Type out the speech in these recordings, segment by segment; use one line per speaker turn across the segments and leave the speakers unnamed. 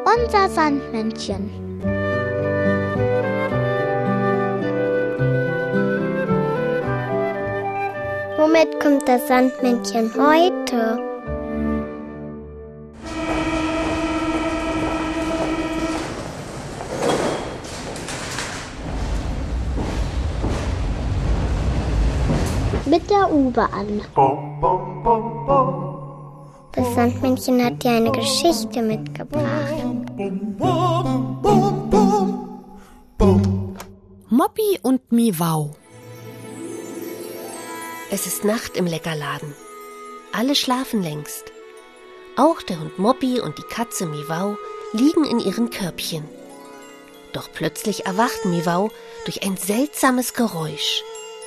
unser Sandmännchen. Womit kommt das Sandmännchen heute? Mit der U-Bahn. Das Sandmännchen hat dir eine Geschichte mitgebracht.
Moppy und Miwau.
Es ist Nacht im Leckerladen. Alle schlafen längst. Auch der Hund Moppy und die Katze Miwau liegen in ihren Körbchen. Doch plötzlich erwacht Miwau durch ein seltsames Geräusch.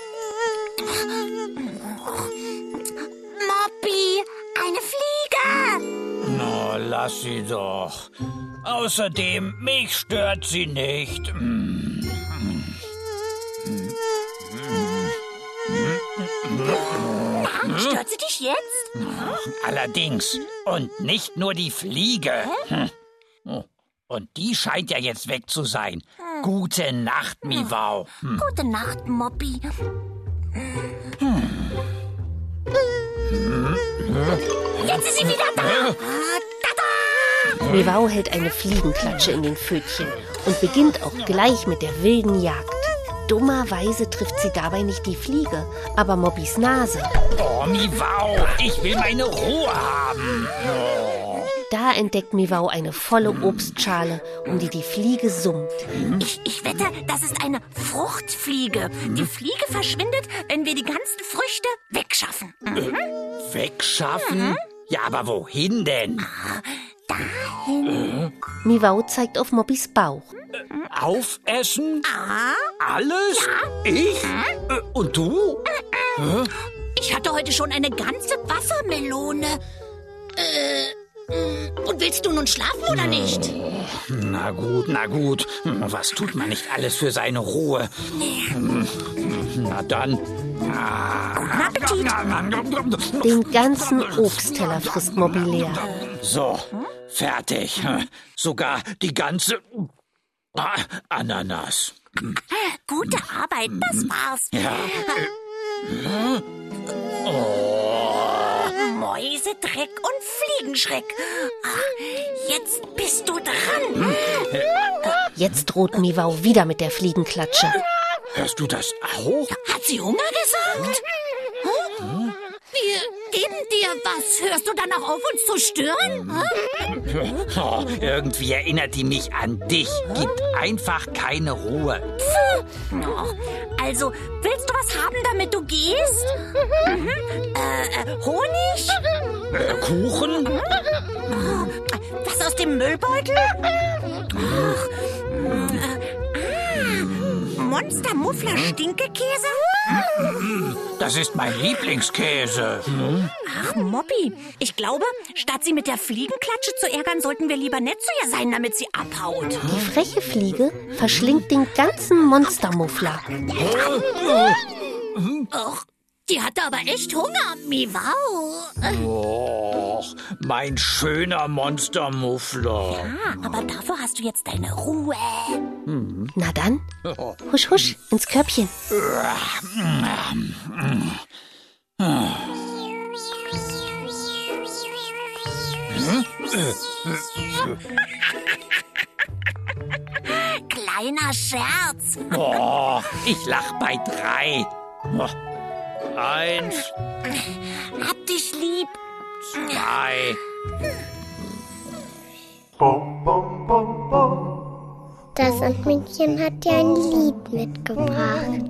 Moppy, eine Fliege!
Na, lass sie doch. Außerdem, mich stört sie nicht.
Stört sie dich jetzt?
Allerdings. Und nicht nur die Fliege. Und die scheint ja jetzt weg zu sein. Gute Nacht, Miwau.
Gute Nacht, Moppy. Jetzt ist sie wieder da.
Miwau hält eine Fliegenklatsche in den Pfötchen und beginnt auch gleich mit der wilden Jagd. Dummerweise trifft sie dabei nicht die Fliege, aber Moppys Nase.
Oh, Miwau, ich will meine Ruhe haben.
Da entdeckt Miwau eine volle Obstschale, um die die Fliege summt.
Ich wette, das ist eine Fruchtfliege. Die Fliege verschwindet, wenn wir die ganzen Früchte wegschaffen.
Wegschaffen? Ja, aber wohin denn?
Dahin.
Miwau zeigt auf Moppys Bauch.
Aufessen? Alles? Ja. Ich? Und du?
Ich hatte heute schon eine ganze Wassermelone. Und willst du nun schlafen oder nicht?
Na gut. Was tut man nicht alles für seine Ruhe? Na dann.
Appetit.
Den ganzen Obstteller frisst Moppy leer.
So, fertig. Sogar die ganze Ananas.
Gute Arbeit, das war's.
Ja.
Mäusedreck und Fliegenschreck. Jetzt bist du dran.
Jetzt droht Miwau wieder mit der Fliegenklatsche.
Hörst du das auch?
Hat sie Hunger gesagt? Wir geben dir was. Hörst du dann auch auf, uns zu stören?
Irgendwie erinnert die mich an dich. Gibt einfach keine Ruhe.
Also, willst du was haben, damit du gehst? Honig?
Kuchen?
Was aus dem Müllbeutel? Monster-Muffler Stinkekäse?
Das ist mein Lieblingskäse.
Ach, Moppy, ich glaube, statt sie mit der Fliegenklatsche zu ärgern, sollten wir lieber nett zu ihr sein, damit sie abhaut.
Die freche Fliege verschlingt den ganzen Monstermuffler.
Och, die hatte aber echt Hunger, Miwau.
Och, mein schöner Monstermuffler.
Ja, aber dafür hast du jetzt deine Ruhe.
Na dann, husch, husch, ins Körbchen.
Kleiner Scherz.
Oh, ich lach bei 3. 1,
Hab dich lieb.
2.
Das Sandmännchen hat dir ein Lied mitgebracht.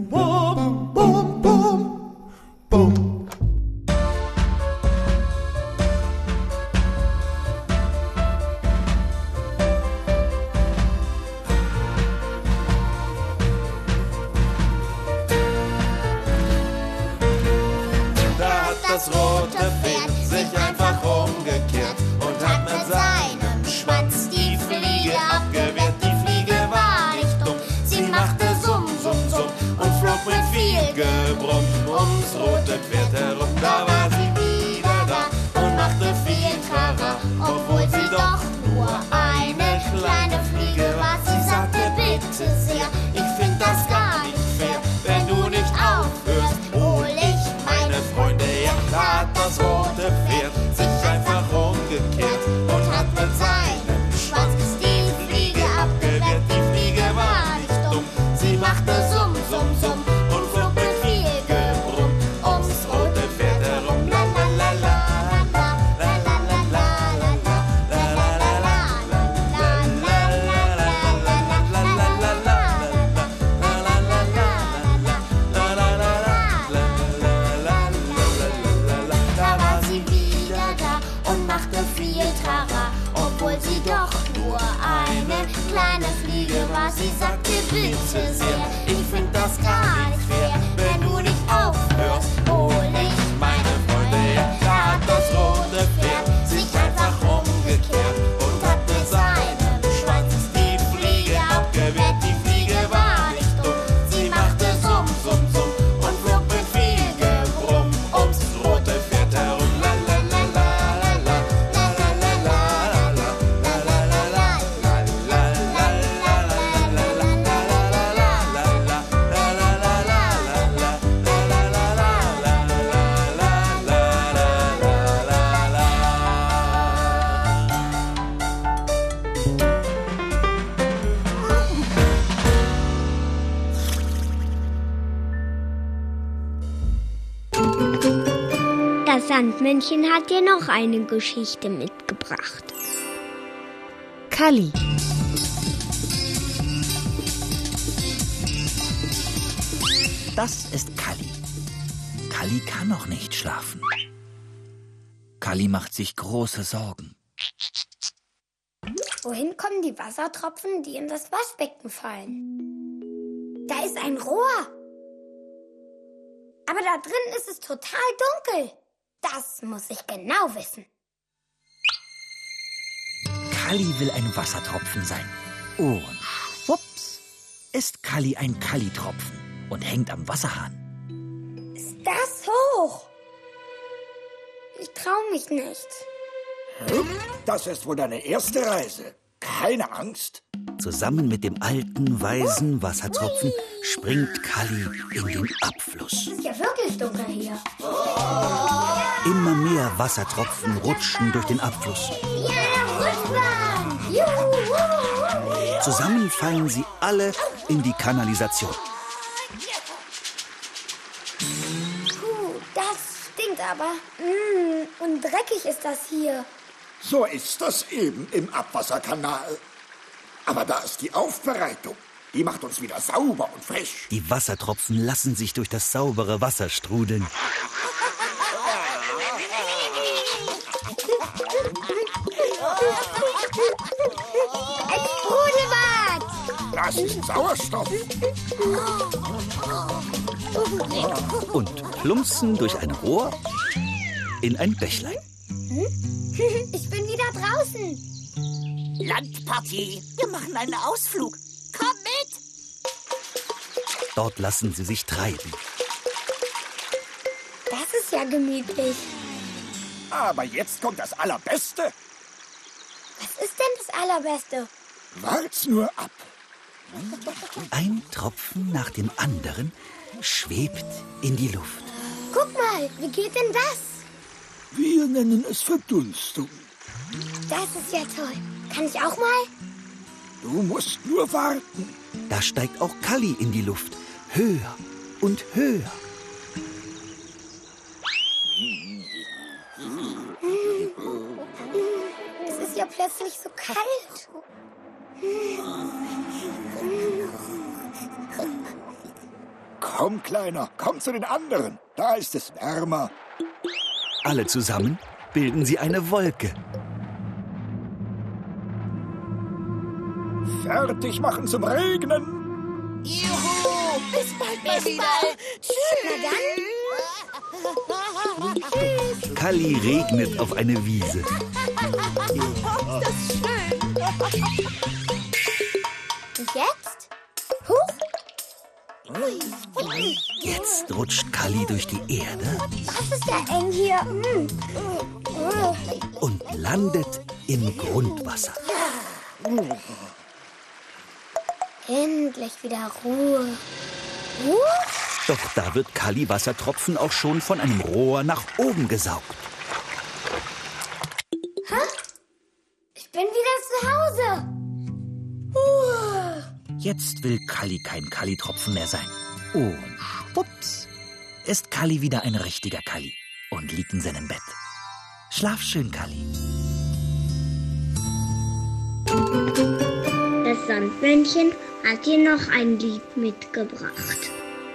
Das rote Pferd sich einfach umgekehrt und hat mit seinem Schwanz die Fliege abgewehrt. Die Fliege war nicht dumm, sie machte Summ, Summ, Summ und flog mit viel Gebrumm ums rote Pferd herum. Da war sie wieder da und machte viel Trara, obwohl sie doch nur ein das rote Pferd sich einfach umgekehrt und hat mit seinem Schwanz die Fliege abgewehrt. Die Fliege war nicht dumm, sie machte Summ, Summ, Summ und flog mit viel Gebrumm ums rote Pferd herum. La la la la la la la la la la la Da war sie wieder da und machte viel Trara, obwohl sie doch nur eine kleine Fliege war. Sie sagte, bitte sehr, ich find das gar nicht fair. Wenn du nicht aufhörst, hol ich meine Freunde her. Da hat das rote Pferd sich einfach umgekehrt und hat mit seinem Schwanz die Fliege abgewehrt. Die Fliege war nicht dumm, sie machte Summ, Summ, Summ und flog mit viel Gebrumm ums rote Pferd herum. La la la la la la la la la la la la la
Das Sandmännchen hat dir noch eine Geschichte mitgebracht.
Kalli.
Das ist Kalli. Kalli kann noch nicht schlafen. Kalli macht sich große Sorgen.
Wohin kommen die Wassertropfen, die in das Waschbecken fallen? Da ist ein Rohr. Aber da drin ist es total dunkel. Das muss ich genau wissen.
Kalli will ein Wassertropfen sein. Und schwupps ist Kalli ein Kallitropfen und hängt am Wasserhahn.
Ist das hoch? Ich traue mich nicht.
Das ist wohl deine erste Reise. Keine Angst.
Zusammen mit dem alten, weißen Wassertropfen springt Kalli in den Abfluss.
Ist ja wirklich dunkel hier.
Immer mehr Wassertropfen rutschen durch den Abfluss.
Ja, Rutschbahn! Juhu!
Zusammen fallen sie alle in die Kanalisation.
Puh, das stinkt aber. Und dreckig ist das hier.
So ist das eben im Abwasserkanal. Aber da ist die Aufbereitung. Die macht uns wieder sauber und frisch.
Die Wassertropfen lassen sich durch das saubere Wasser strudeln.
Ein Sprudelbad!
Das ist Sauerstoff.
Und plumpsen durch ein Rohr in ein Bächlein.
Ich bin wieder draußen.
Landpartie. Wir machen einen Ausflug. Komm mit.
Dort lassen sie sich treiben.
Das ist ja gemütlich.
Aber jetzt kommt das Allerbeste.
Was ist denn das Allerbeste?
Wart's nur ab.
Ein Tropfen nach dem anderen schwebt in die Luft.
Guck mal, wie geht denn das?
Wir nennen es Verdunstung.
Das ist ja toll. Kann ich auch mal?
Du musst nur warten.
Da steigt auch Kalli in die Luft. Höher und höher.
Es ist ja plötzlich so kalt.
Komm, Kleiner, komm zu den anderen. Da ist es wärmer.
Alle zusammen bilden sie eine Wolke.
Fertig machen zum Regnen.
Juhu. Bis bald mal wieder.
Na dann.
Kalli regnet auf eine Wiese.
Und jetzt? Huch.
Jetzt rutscht Kalli durch die Erde
Das ist ja eng hier.
und landet im Grundwasser.
Endlich wieder Ruhe. Huch.
Doch da wird Kalli Wassertropfen auch schon von einem Rohr nach oben gesaugt.
Ich bin wieder zu Hause.
Jetzt will Kalli kein Kallitropfen mehr sein. Und schwupps ist Kalli wieder ein richtiger Kalli und liegt in seinem Bett. Schlaf schön, Kalli.
Das Sandmännchen hat dir noch ein Lied mitgebracht.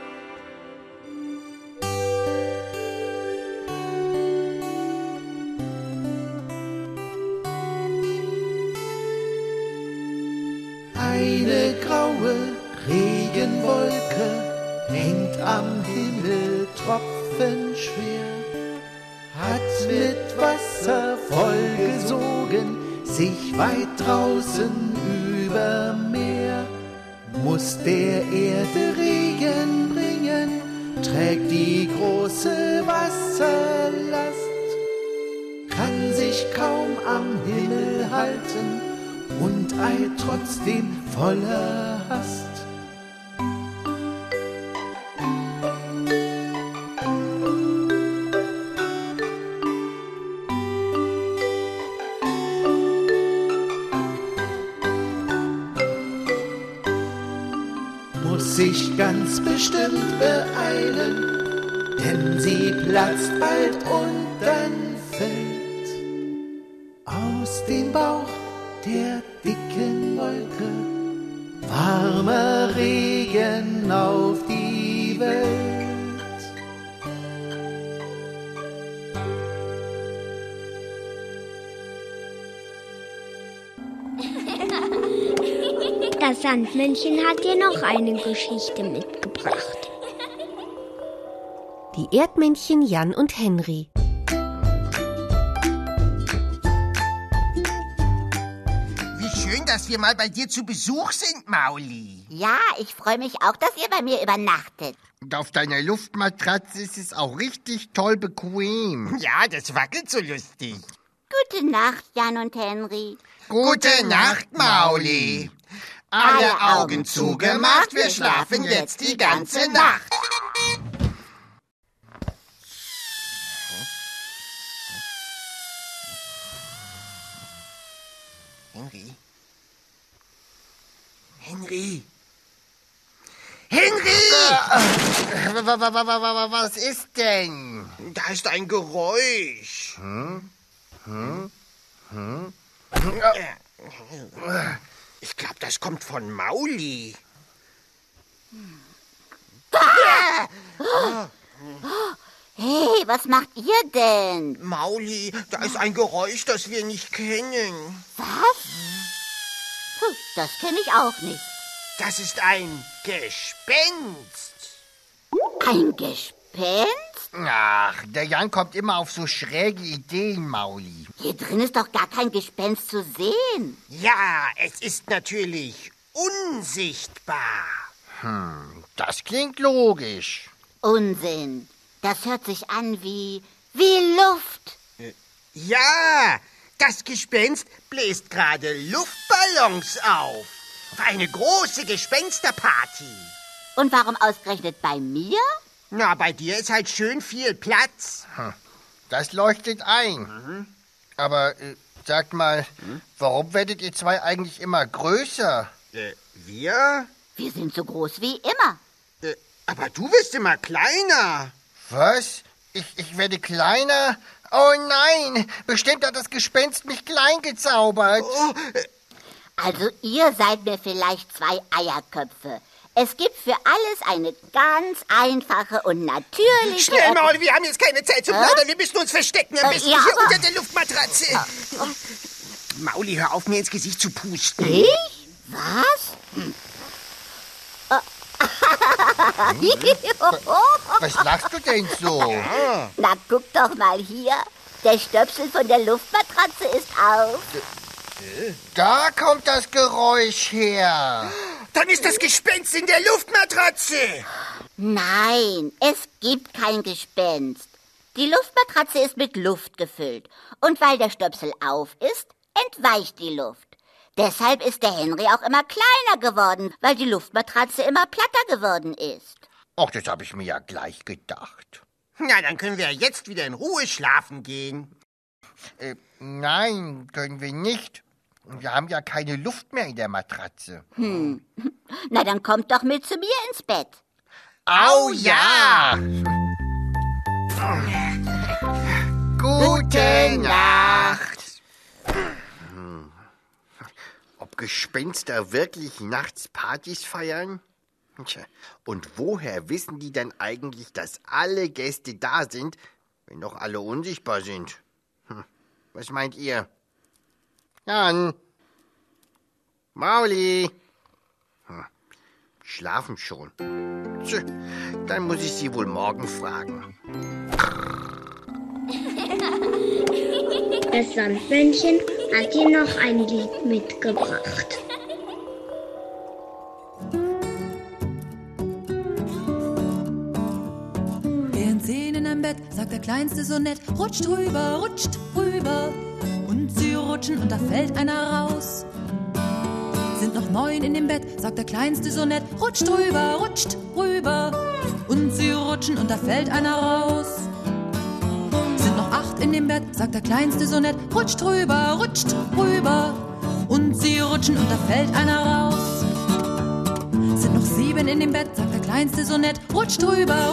Eine graue Regenwolke hängt am Himmel tropfenschwer, hat mit Wasser vollgesogen sich weit draußen über Meer. Muss der Erde Regen bringen, trägt die große Wasserlast, kann sich kaum am Himmel halten und eilt trotzdem voller Hast. Muss sich ganz bestimmt beeilen, denn sie platzt bald und dann fällt aus dem Bauch der dicken Wolke warmer Regen auf die Welt.
Das Sandmännchen hat dir noch eine Geschichte mitgebracht.
Die Erdmännchen Jan und Henry.
Dass wir mal bei dir zu Besuch sind, Mauli.
Ja, ich freue mich auch, dass ihr bei mir übernachtet.
Und auf deiner Luftmatratze ist es auch richtig toll bequem. Ja, das wackelt so lustig.
Gute Nacht, Jan und Henry.
Gute Nacht, Mauli. Alle Augen zugemacht, wir schlafen jetzt die ganze Nacht. Henry? Henry! Henry! Was ist denn? Da ist ein Geräusch. Ich glaube, das kommt von Mauli.
Hey, was macht ihr denn?
Mauli, da ist ein Geräusch, das wir nicht kennen.
Was? Das kenne ich auch nicht.
Das ist ein Gespenst.
Ein Gespenst?
Ach, der Jan kommt immer auf so schräge Ideen, Mauli.
Hier drin ist doch gar kein Gespenst zu sehen.
Ja, es ist natürlich unsichtbar. Das klingt logisch.
Unsinn. Das hört sich an wie Luft.
Ja, das Gespenst bläst gerade Luftballons auf. Für eine große Gespensterparty.
Und warum ausgerechnet bei mir?
Na, bei dir ist halt schön viel Platz. Das leuchtet ein. Aber sagt mal, warum werdet ihr zwei eigentlich immer größer? Wir?
Wir sind so groß wie immer.
Aber du wirst immer kleiner. Was? Ich werde kleiner? Oh nein, bestimmt hat das Gespenst mich klein gezaubert.
Also ihr seid mir vielleicht zwei Eierköpfe. Es gibt für alles eine ganz einfache und natürliche...
Schnell, Mauli, wir haben jetzt keine Zeit zu plaudern. Wir müssen uns verstecken, am besten hier unter der Luftmatratze. Mauli, hör auf, mir ins Gesicht zu pusten.
Ich? Was?
Was lachst du denn so?
Na, guck doch mal hier. Der Stöpsel von der Luftmatratze ist auf.
Da kommt das Geräusch her. Dann ist das Gespenst in der Luftmatratze.
Nein, es gibt kein Gespenst. Die Luftmatratze ist mit Luft gefüllt. Und weil der Stöpsel auf ist, entweicht die Luft. Deshalb ist der Henry auch immer kleiner geworden, weil die Luftmatratze immer platter geworden ist.
Ach, das habe ich mir ja gleich gedacht. Na, dann können wir jetzt wieder in Ruhe schlafen gehen. Nein, können wir nicht. Wir haben ja keine Luft mehr in der Matratze.
Na, dann kommt doch mit zu mir ins Bett.
Au ja! Gute Nacht! Ob Gespenster wirklich nachts Partys feiern? Tja, und woher wissen die denn eigentlich, dass alle Gäste da sind, wenn doch alle unsichtbar sind? Was meint ihr? Jan? Mauli? Schlafen schon. Tja, dann muss ich sie wohl morgen fragen.
Das Sandmännchen hat dir noch ein Lied mitgebracht.
Während 10 in einem Bett, sagt der Kleinste so nett, rutscht rüber. Und sie rutschen und da fällt einer raus. Sind noch 9 in dem Bett, sagt der Kleinste so nett, rutscht rüber. Und sie rutschen und da fällt einer raus. Sind noch 8 in dem Bett, sagt der Kleinste so nett, rutscht rüber. Und sie rutschen und da fällt einer raus. Sind noch 7 in dem Bett, sagt der Kleinste so nett, rutscht rüber.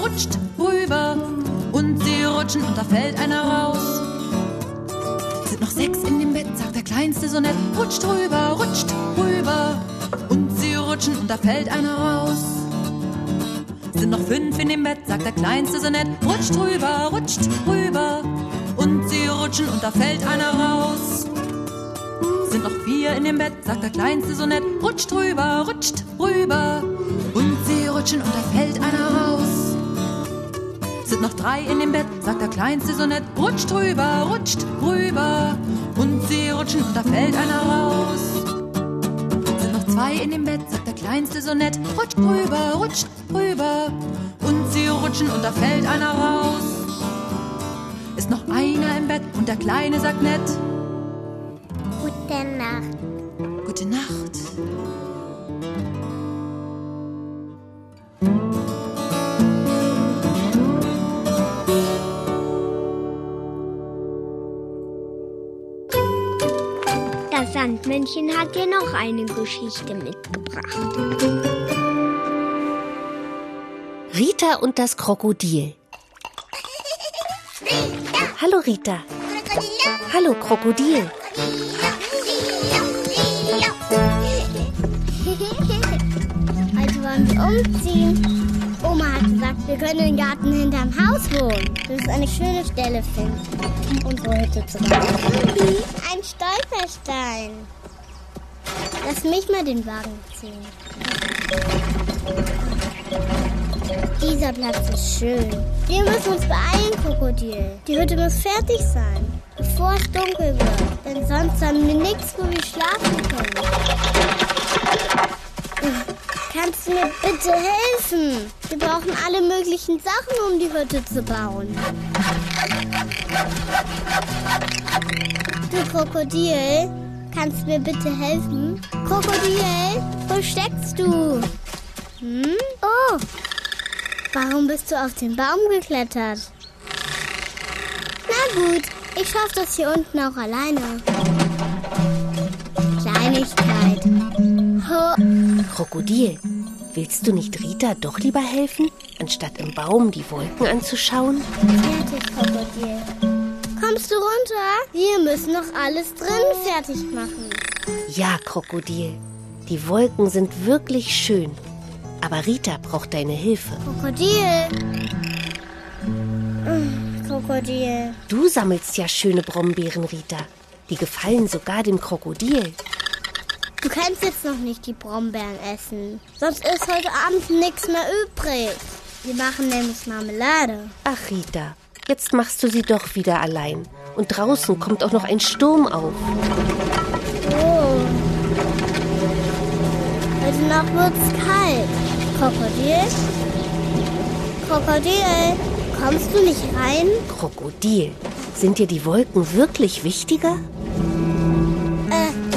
Und sie rutschen und da fällt einer raus. Sind noch 6 in dem Bett, sagt der Kleinste so nett, rutscht rüber. Und sie rutschen und da fällt einer raus. Sind noch 5 in dem Bett, sagt der Kleinste so nett, rutscht rüber. Und sie rutschen und da fällt einer raus. Sind noch 4 in dem Bett, sagt der Kleinste so nett, rutscht rüber. Und sie rutschen und da fällt einer raus. Sind noch 3 in dem Bett, sagt der Kleinste so nett, rutscht rüber. Und sie rutschen und da fällt einer raus. Sind noch 2 in dem Bett, sagt der Kleinste so nett, rutscht rüber. Und sie rutschen und da fällt einer raus. Ist noch einer im Bett und der Kleine sagt nett,
Gute Nacht.
gute Nacht.
Das Sandmännchen hat dir noch eine Geschichte mitgebracht.
Rita und das Krokodil. Hallo Rita. Hallo Krokodil.
Heute wollen wir umziehen. Oma hat gesagt, wir können im Garten hinterm Haus wohnen. Wir müssen eine schöne Stelle finden, um unsere Hütte zu bauen. Ein Stolperstein. Lass mich mal den Wagen ziehen. Dieser Platz ist schön. Wir müssen uns beeilen, Krokodil. Die Hütte muss fertig sein, bevor es dunkel wird. Denn sonst haben wir nichts, wo wir schlafen können. Kannst du mir bitte helfen? Wir brauchen alle möglichen Sachen, um die Hütte zu bauen. Du Krokodil, kannst du mir bitte helfen? Krokodil, wo steckst du? Oh, warum bist du auf den Baum geklettert? Na gut, ich schaffe das hier unten auch alleine. Kleinigkeit.
Krokodil, willst du nicht Rita doch lieber helfen, anstatt im Baum die Wolken anzuschauen?
Fertig, Krokodil. Kommst du runter? Wir müssen noch alles drin fertig machen.
Ja, Krokodil, die Wolken sind wirklich schön. Aber Rita braucht deine Hilfe.
Krokodil. Krokodil.
Du sammelst ja schöne Brombeeren, Rita. Die gefallen sogar dem Krokodil.
Du kannst jetzt noch nicht die Brombeeren essen. Sonst ist heute Abend nichts mehr übrig. Wir machen nämlich Marmelade.
Ach, Rita, jetzt machst du sie doch wieder allein. Und draußen kommt auch noch ein Sturm auf.
Oh. Heute Nacht wird's kalt. Krokodil? Krokodil, kommst du nicht rein?
Krokodil, sind dir die Wolken wirklich wichtiger?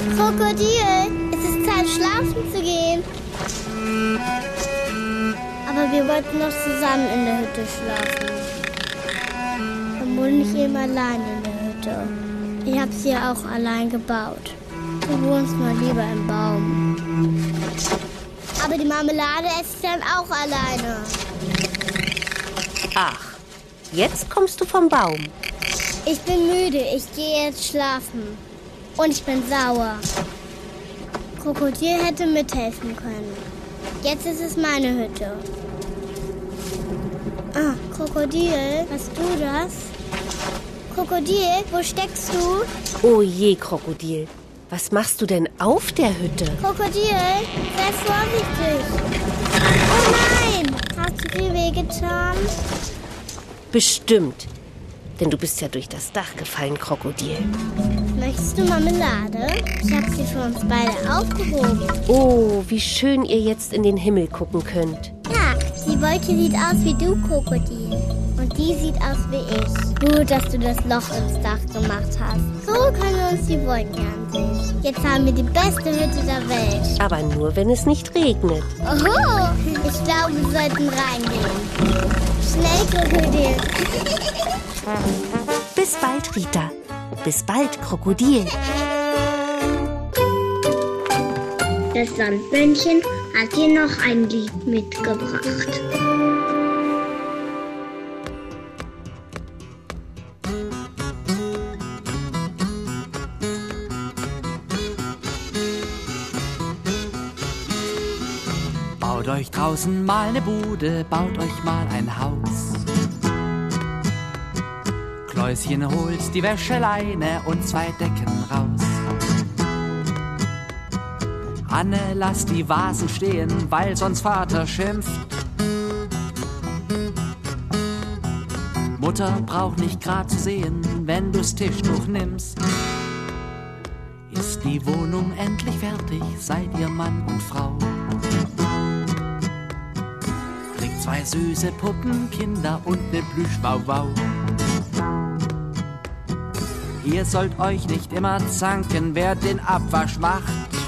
Krokodil, es ist Zeit, schlafen zu gehen. Aber Aber wir wollten noch zusammen in der Hütte schlafen. Dann wohne ich eben allein in der Hütte. Ich habe sie ja auch allein gebaut. Du wohnst mal lieber im Baum. Aber die Marmelade esse ich dann auch alleine.
Ach, jetzt kommst du vom Baum.
Ich bin müde, ich gehe jetzt schlafen. Und ich bin sauer. Krokodil hätte mithelfen können. Jetzt ist es meine Hütte. Ah, Krokodil, hast du das? Krokodil, wo steckst du?
Oh je, Krokodil. Was machst du denn auf der Hütte?
Krokodil, sei vorsichtig. Oh nein! Hast du dir wehgetan?
Bestimmt. Denn du bist ja durch das Dach gefallen, Krokodil.
Möchtest du Marmelade? Ich habe sie für uns beide aufgehoben.
Oh, wie schön ihr jetzt in den Himmel gucken könnt.
Ja, die Wolke sieht aus wie du, Krokodil. Und die sieht aus wie ich. Gut, dass du das Loch ins Dach gemacht hast. So können wir uns die Wolken ansehen. Jetzt haben wir die beste Hütte der Welt.
Aber nur, wenn es nicht regnet.
Oho, ich glaube, wir sollten reingehen. Schnell, Krokodil.
Bis bald, Rita. Bis bald, Krokodil.
Das Sandmännchen hat dir noch ein Lied mitgebracht.
Baut euch draußen mal eine Bude, baut euch mal ein Haus. Kläuschen holt die Wäscheleine und 2 Decken raus. Anne, lass die Vasen stehen, weil sonst Vater schimpft. Mutter braucht nicht grad zu sehen, wenn du's Tischtuch nimmst. Ist die Wohnung endlich fertig, seid ihr Mann und Frau. Kriegt 2 süße Puppenkinder und ne Plüschwauwau. Ihr sollt euch nicht immer zanken, wer den Abwasch macht.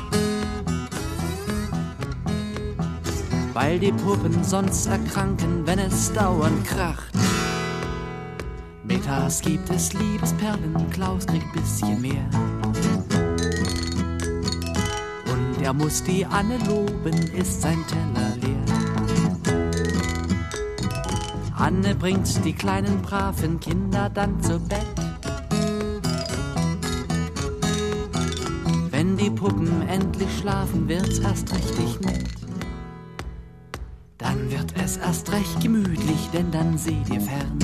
Weil die Puppen sonst erkranken, wenn es dauernd kracht. Mittags gibt es Liebesperlen, Klaus kriegt bisschen mehr. Und er muss die Anne loben, ist sein Teller leer. Anne bringt die kleinen braven Kinder dann zu Bett. Wenn die Puppen endlich schlafen, wird's erst richtig nett. Dann wird es erst recht gemütlich, denn dann seht ihr fern.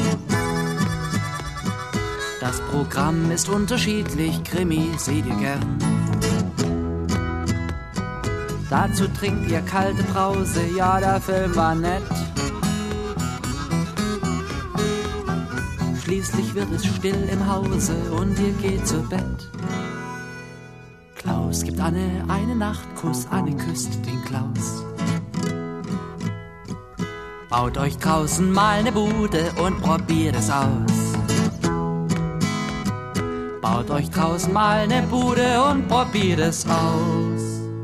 Das Programm ist unterschiedlich, Krimi seht ihr gern. Dazu trinkt ihr kalte Brause, ja, der Film war nett. Schließlich wird es still im Hause und ihr geht zu Bett. Klaus gibt Anne einen Nachtkuss, Anne küsst den Klaus. Baut euch draußen mal ne Bude und probiert es aus. Baut euch draußen mal ne Bude und probiert es aus.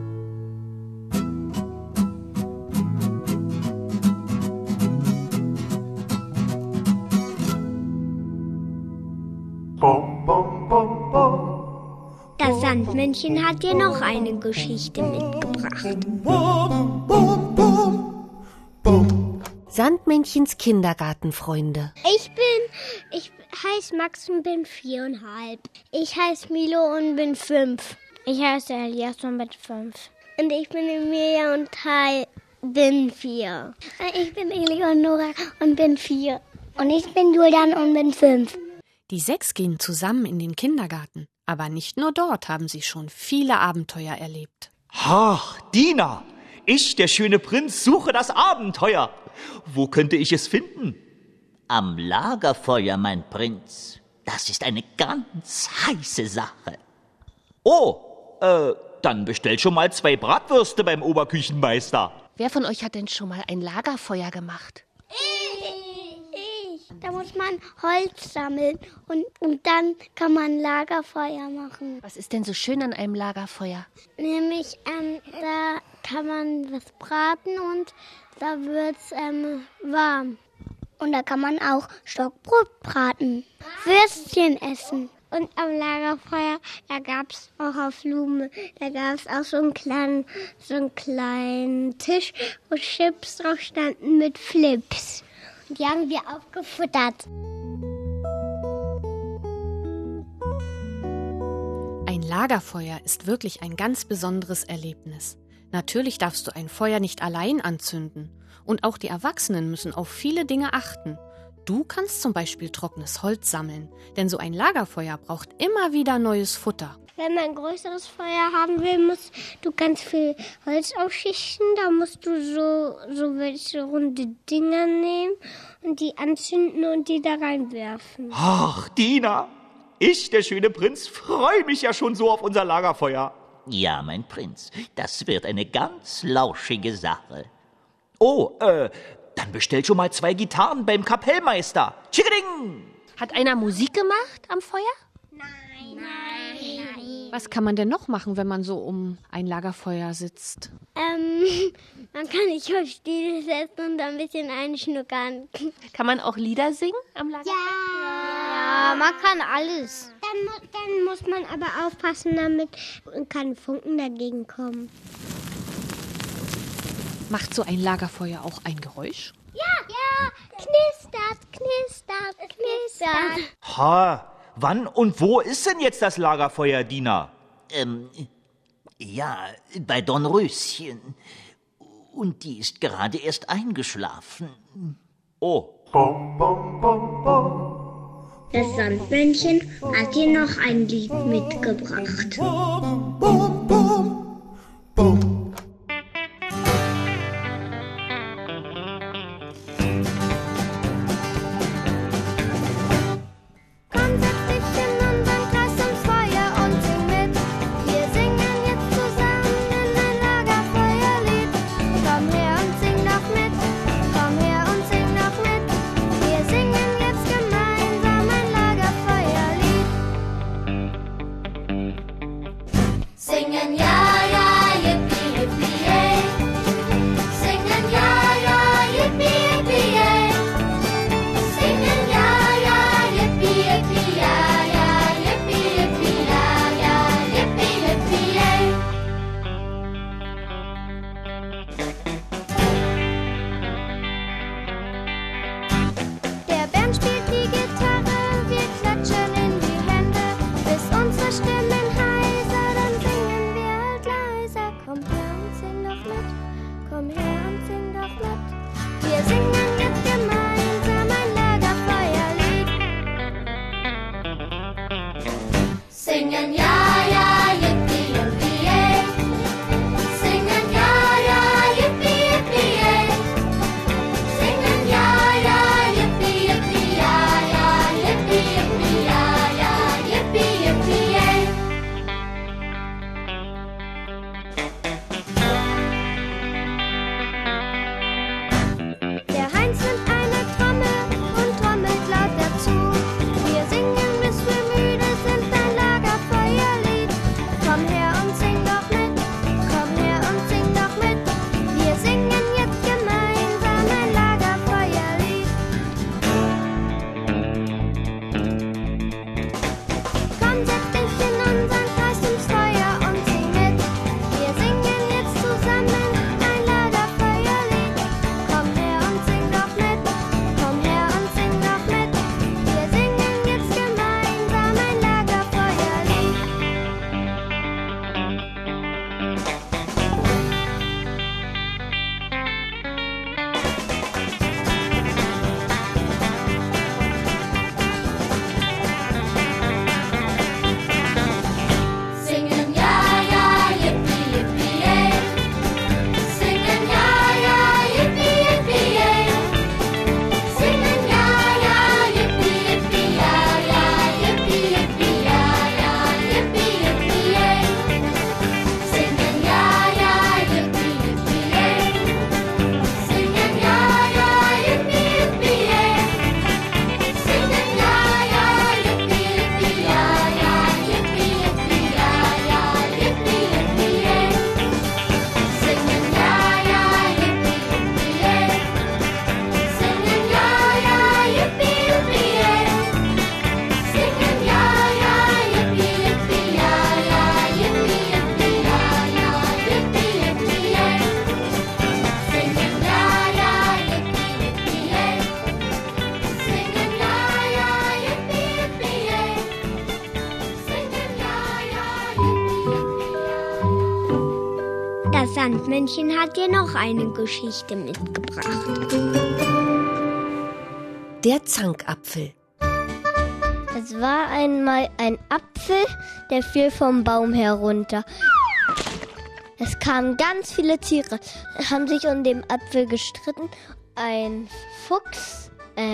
Das Sandmännchen hat dir noch eine Geschichte mitgebracht.
Sandmännchens Kindergartenfreunde.
Ich heiße Max und bin 4,5. Ich heiße Milo und bin 5. Ich heiße Elias und bin 5. Und ich bin Emilia und bin 4. Ich bin Eleonora und bin 4. Und ich bin Julian und bin 5.
Die 6 gehen zusammen in den Kindergarten. Aber nicht nur dort haben sie schon viele Abenteuer erlebt.
Ach, Dina, ich, der schöne Prinz, suche das Abenteuer. Wo könnte ich es finden?
Am Lagerfeuer, mein Prinz. Das ist eine ganz heiße Sache.
Oh, dann bestell schon mal 2 Bratwürste beim Oberküchenmeister.
Wer von euch hat denn schon mal ein Lagerfeuer gemacht?
Ich. Da muss man Holz sammeln und dann kann man Lagerfeuer machen.
Was ist denn so schön an einem Lagerfeuer?
Nämlich, da kann man was braten und da wird's warm. Und da kann man auch Stockbrot braten, Würstchen essen. Und am Lagerfeuer, da gab's auch auf Blume, da gab's auch so einen kleinen Tisch, wo Chips drauf standen mit Flips. Und die haben wir aufgefuttert.
Ein Lagerfeuer ist wirklich ein ganz besonderes Erlebnis. Natürlich darfst du ein Feuer nicht allein anzünden. Und auch die Erwachsenen müssen auf viele Dinge achten. Du kannst zum Beispiel trockenes Holz sammeln, denn so ein Lagerfeuer braucht immer wieder neues Futter.
Wenn man ein größeres Feuer haben will, musst du ganz viel Holz aufschichten. Da musst du so welche runde Dinger nehmen und die anzünden und die da reinwerfen.
Ach, Dina, ich, der schöne Prinz, freue mich ja schon so auf unser Lagerfeuer.
Ja, mein Prinz, das wird eine ganz lauschige Sache.
Oh, dann bestell schon mal 2 Gitarren beim Kapellmeister. Tschickeding!
Hat einer Musik gemacht am Feuer?
Nein.
Was kann man denn noch machen, wenn man so um ein Lagerfeuer sitzt?
Man kann sich auf Stühle setzen und ein bisschen einschnuckern.
Kann man auch Lieder singen am Lagerfeuer?
Ja, man kann alles. Dann muss man aber aufpassen, damit keine Funken dagegen kommen.
Macht so ein Lagerfeuer auch ein Geräusch?
Ja, knistert.
Ha, wann und wo ist denn jetzt das Lagerfeuer, Dina?
Ja, bei Dornröschen. Und die ist gerade erst eingeschlafen.
Oh.
Das Sandmännchen hat dir noch ein Lied mitgebracht.
Feuer
Sandmännchen hat dir noch eine Geschichte mitgebracht.
Der Zankapfel.
Es war einmal ein Apfel, der fiel vom Baum herunter. Es kamen ganz viele Tiere, haben sich um den Apfel gestritten. Ein Fuchs,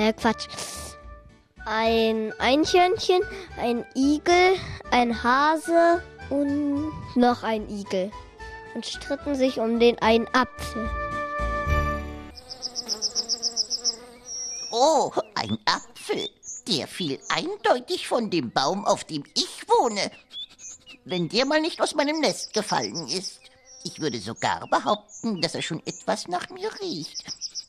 ein Eichhörnchen, ein Igel, ein Hase und noch ein Igel. Und stritten sich um den einen Apfel.
Oh, ein Apfel. Der fiel eindeutig von dem Baum, auf dem ich wohne. Wenn der mal nicht aus meinem Nest gefallen ist. Ich würde sogar behaupten, dass er schon etwas nach mir riecht.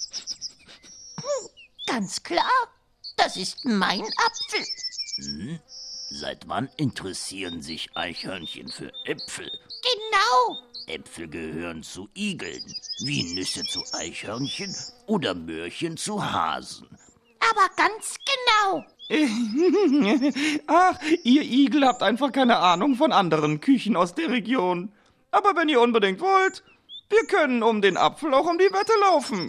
Ganz klar, das ist mein Apfel.
Seit wann interessieren sich Eichhörnchen für Äpfel?
Genau.
Äpfel gehören zu Igeln, wie Nüsse zu Eichhörnchen oder Möhrchen zu Hasen.
Aber ganz genau.
Ach, ihr Igel habt einfach keine Ahnung von anderen Küchen aus der Region. Aber wenn ihr unbedingt wollt, wir können um den Apfel auch um die Wette laufen.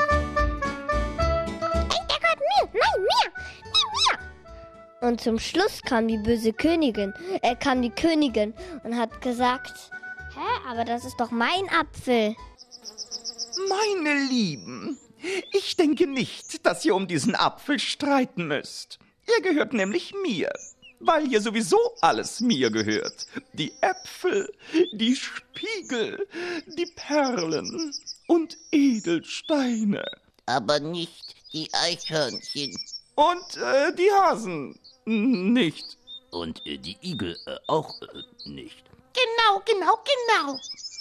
Mir! Und zum Schluss kam die böse Königin, und hat gesagt, aber das ist doch mein Apfel.
Meine Lieben, ich denke nicht, dass ihr um diesen Apfel streiten müsst. Er gehört nämlich mir, weil hier sowieso alles mir gehört. Die Äpfel, die Spiegel, die Perlen und Edelsteine.
Aber nicht die Eichhörnchen.
Und die Hasen nicht.
Und die Igel auch nicht.
Genau.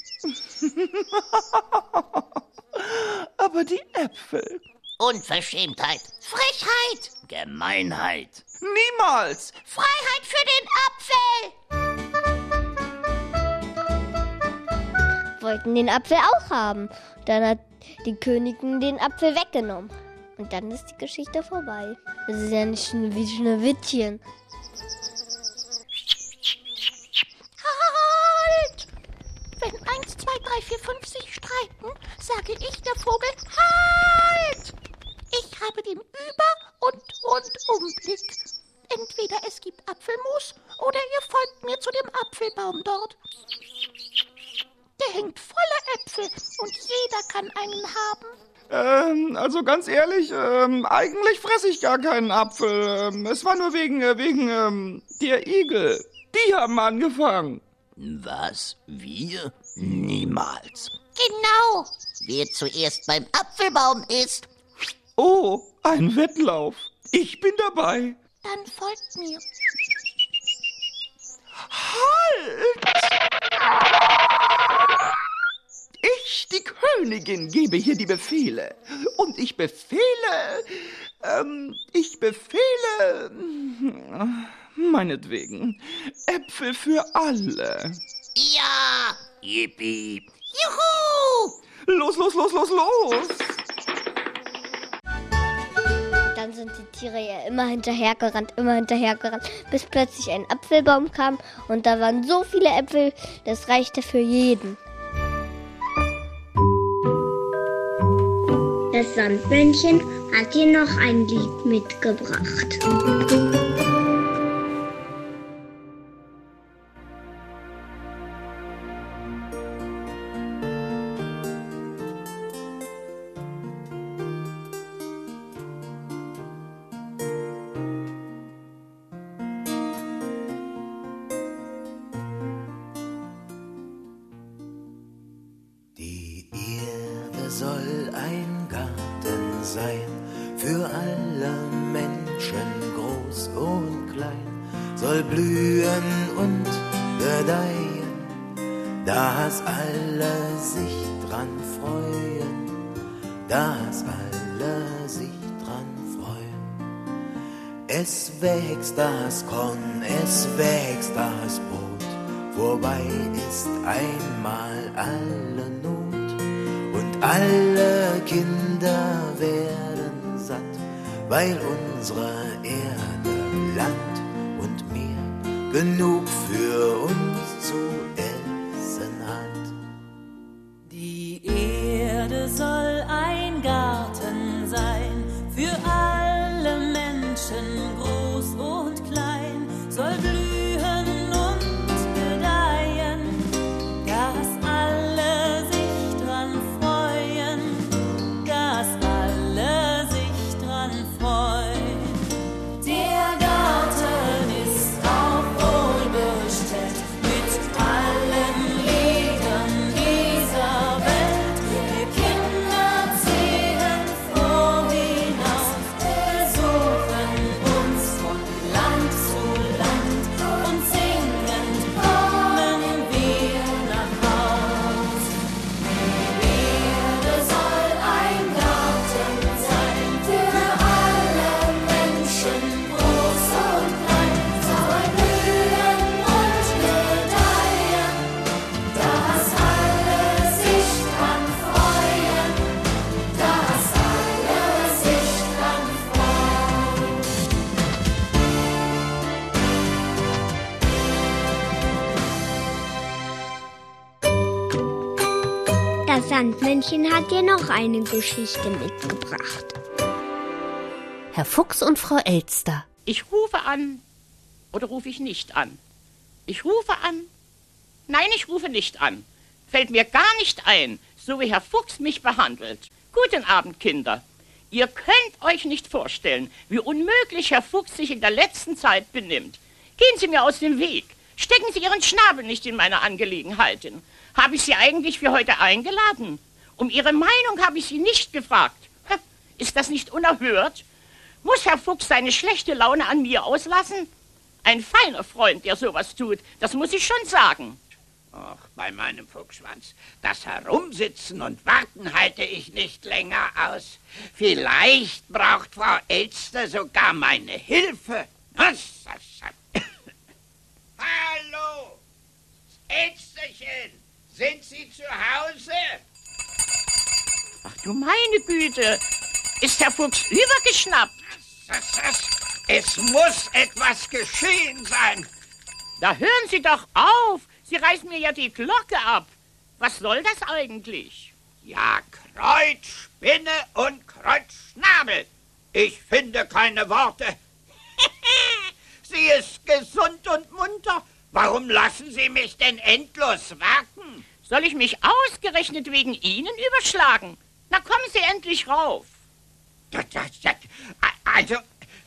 Aber die Äpfel.
Unverschämtheit. Frechheit.
Gemeinheit.
Niemals.
Freiheit für den Apfel.
Wollten den Apfel auch haben. Dann hat die Königin den Apfel weggenommen. Und dann ist die Geschichte vorbei. Das ist ja nicht wie Schneewittchen.
Halt! Wenn 1, 2, 3, 4, 5 sich streiten, sage ich der Vogel, halt! Ich habe den Über- und Rundumblick. Entweder es gibt Apfelmus oder ihr folgt mir zu dem Apfelbaum dort. Der hängt voller Äpfel und jeder kann einen haben.
Also ganz ehrlich, eigentlich fresse ich gar keinen Apfel. Es war nur wegen der Igel. Die haben angefangen.
Was? Wir? Niemals.
Genau. Wer zuerst beim Apfelbaum ist.
Oh, ein Wettlauf. Ich bin dabei.
Dann folgt mir.
Halt! Ich, die Königin, gebe hier die Befehle. Und ich befehle, meinetwegen, Äpfel für alle.
Ja!
Yippie!
Juhu!
Los!
Dann sind die Tiere ja immer hinterhergerannt, bis plötzlich ein Apfelbaum kam und da waren so viele Äpfel, das reichte für jeden.
Das Sandmännchen hat dir noch ein Lied mitgebracht.
Die Erde soll ein Garten sein, für alle Menschen, groß und klein, soll blühen und gedeihen, dass alle sich dran freuen, dass alle sich dran freuen. Es wächst das Korn, es wächst das Brot, vorbei ist einmal alle Not. Und alle Kinder werden satt, weil unsere Erde Land und Meer genug für uns zu essen hat.
Das Sandmännchen hat dir noch eine Geschichte mitgebracht.
Herr Fuchs und Frau Elster.
Ich rufe an. Oder rufe ich nicht an? Ich rufe an. Nein, ich rufe nicht an. Fällt mir gar nicht ein, so wie Herr Fuchs mich behandelt. Guten Abend, Kinder. Ihr könnt euch nicht vorstellen, wie unmöglich Herr Fuchs sich in der letzten Zeit benimmt. Gehen Sie mir aus dem Weg. Stecken Sie Ihren Schnabel nicht in meine Angelegenheiten. Habe ich Sie eigentlich für heute eingeladen? Um Ihre Meinung habe ich Sie nicht gefragt. Ist das nicht unerhört? Muss Herr Fuchs seine schlechte Laune an mir auslassen? Ein feiner Freund, der sowas tut, das muss ich schon sagen.
Ach, bei meinem Fuchsschwanz, das Herumsitzen und Warten halte ich nicht länger aus. Vielleicht braucht Frau Elster sogar meine Hilfe. Hallo, Elsterchen, sind Sie zu Hause?
Ach du meine Güte, ist Herr Fuchs übergeschnappt?
Es muss etwas geschehen sein.
Da hören Sie doch auf, Sie reißen mir ja die Glocke ab. Was soll das eigentlich?
Ja, Kreuzspinne und Kreuzschnabel. Ich finde keine Worte. Sie ist gesund und munter. Warum lassen Sie mich denn endlos warten?
Soll ich mich ausgerechnet wegen Ihnen überschlagen? Na, kommen Sie endlich rauf.
Also,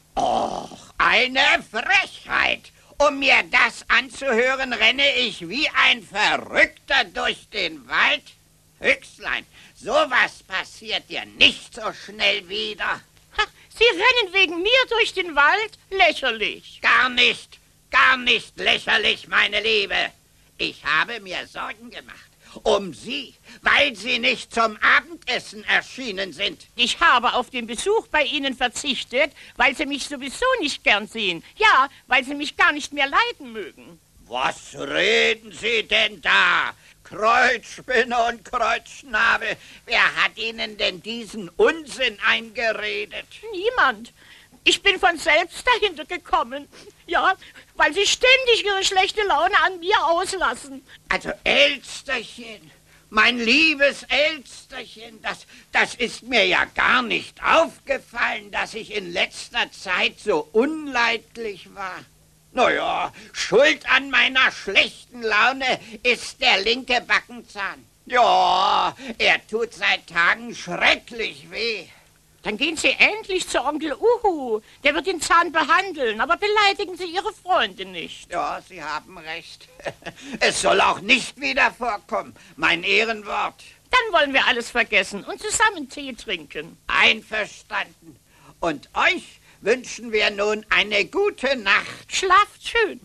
eine Frechheit. Um mir das anzuhören, renne ich wie ein Verrückter durch den Wald. Füchslein, sowas passiert dir nicht so schnell wieder.
Sie rennen wegen mir durch den Wald? Lächerlich.
Gar nicht lächerlich, meine Liebe. Ich habe mir Sorgen gemacht. Um Sie, weil Sie nicht zum Abendessen erschienen sind.
Ich habe auf den Besuch bei Ihnen verzichtet, weil Sie mich sowieso nicht gern sehen. Ja, weil Sie mich gar nicht mehr leiden mögen.
Was reden Sie denn da? Kreuzspinne und Kreuzschnabel. Wer hat Ihnen denn diesen Unsinn eingeredet?
Niemand. Ich bin von selbst dahinter gekommen. Ja, weil Sie ständig Ihre schlechte Laune an mir auslassen.
Also Elsterchen, mein liebes Elsterchen, das ist mir ja gar nicht aufgefallen, dass ich in letzter Zeit so unleidlich war. Naja, schuld an meiner schlechten Laune ist der linke Backenzahn. Ja, er tut seit Tagen schrecklich weh.
Dann gehen Sie endlich zu Onkel Uhu. Der wird den Zahn behandeln, aber beleidigen Sie Ihre Freunde nicht.
Ja, Sie haben recht. Es soll auch nicht wieder vorkommen, mein Ehrenwort.
Dann wollen wir alles vergessen und zusammen Tee trinken.
Einverstanden. Und euch wünschen wir nun eine gute Nacht.
Schlaft schön.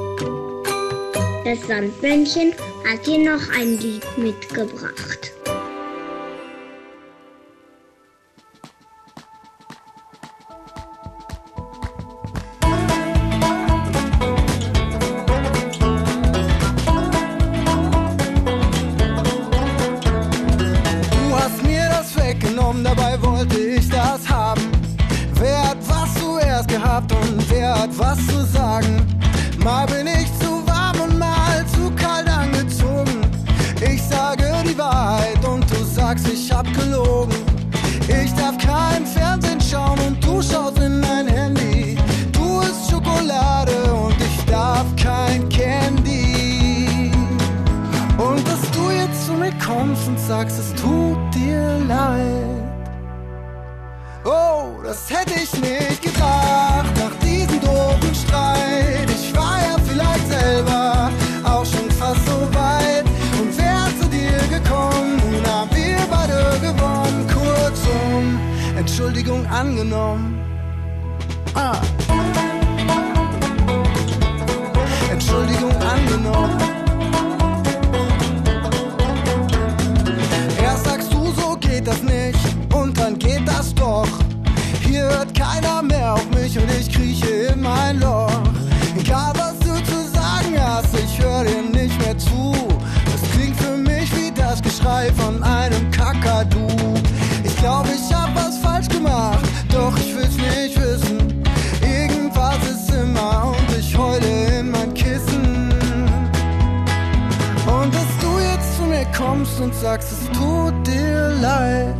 Das Sandmännchen hat dir noch ein Lied mitgebracht.
Dabei wollte ich das haben. Wer hat was zuerst gehabt und wer hat was zu sagen? Mal bin ich zu warm und mal zu kalt angezogen. Ich sage die Wahrheit und du sagst, ich hab gelogen. Ich darf kein Fernsehen schauen und du schaust in dein Handy. Du isst Schokolade und ich darf kein Candy. Und dass du jetzt zu mir kommst und sagst, es tut dir leid. Oh, das hätte ich nicht gedacht, nach diesem doofen Streit. Ich war ja vielleicht selber auch schon fast so weit. Und wär zu dir gekommen, nun haben wir beide gewonnen. Kurzum, Entschuldigung angenommen. Entschuldigung angenommen. Erst sagst du, so geht das nicht, und dann geht das doch. Hier hört keiner mehr auf mich und ich krieche in mein Loch. Egal was du zu sagen hast, ich höre dir nicht mehr zu. Es klingt für mich wie das Geschrei von einem Kakadu. Ich glaube, ich hab was falsch gemacht, doch ich will's nicht wissen. Irgendwas ist immer und ich heule in mein Kissen. kommst und sagst, es tut dir leid.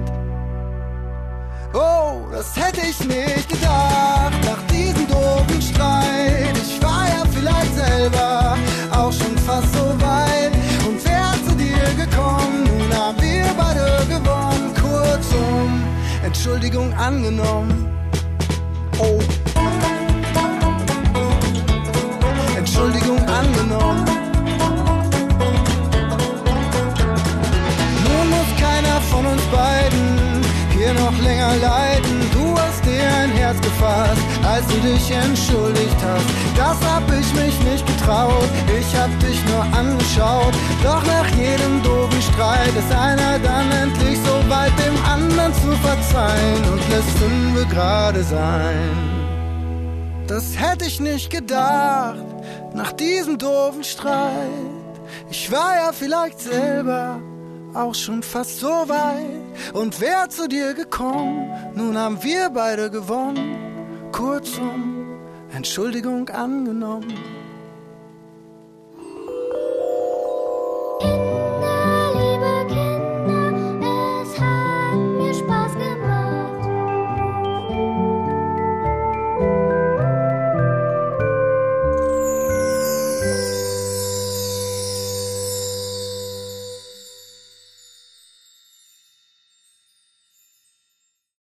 Oh, das hätte ich nicht gedacht, nach diesem doofen Streit. Ich war ja vielleicht selber auch schon fast so weit und wär zu dir gekommen, nun haben wir beide gewonnen. Kurzum, Entschuldigung angenommen. Oh, Entschuldigung angenommen. Nun muss keiner von uns beiden hier noch länger leiden. Du hast dir ein Herz gefasst, als du dich entschuldigt hast. Das hab ich mich nicht getraut, ich hab dich nur angeschaut. Doch nach jedem doofen Streit ist einer dann endlich so weit, dem anderen zu verzeihen und lässt 5 gerade sein. Das hätte ich nicht gedacht, nach diesem doofen Streit. Ich war ja vielleicht selber auch schon fast so weit und wär zu dir gekommen, nun haben wir beide gewonnen. Kurzum, Entschuldigung angenommen.